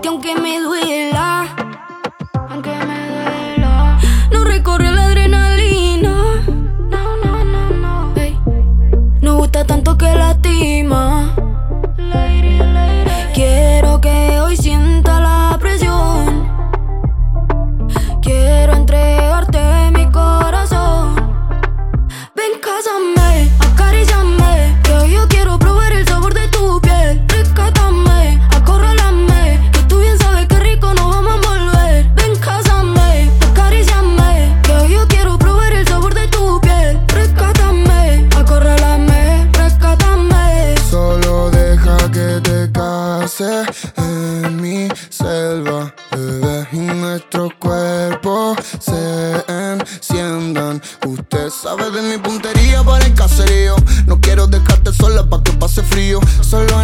que aunque me duela, no recorre la adrenalina. No, no, no, no. Hey. No gusta tanto que lastima. Lady, lady. Quiero que hoy sienta la presión. Quiero entregarte mi corazón. Ven, cásame, acaríciame, que hoy yo quiero probar el sabor de tu piel. Rescátame, acorrálame, que tú bien sabes que rico nos vamos a envolver. Ven, cásame, acaríciame, que hoy yo quiero probar el sabor de tu piel. Rescátame, acorrálame, rescátame. Solo deja que te case en mi selva, bebé, y nuestros cuerpos se enciendan. Usted sabe de mi puntería para el caserío. No quiero dejarte sola pa' que pase frío. Solo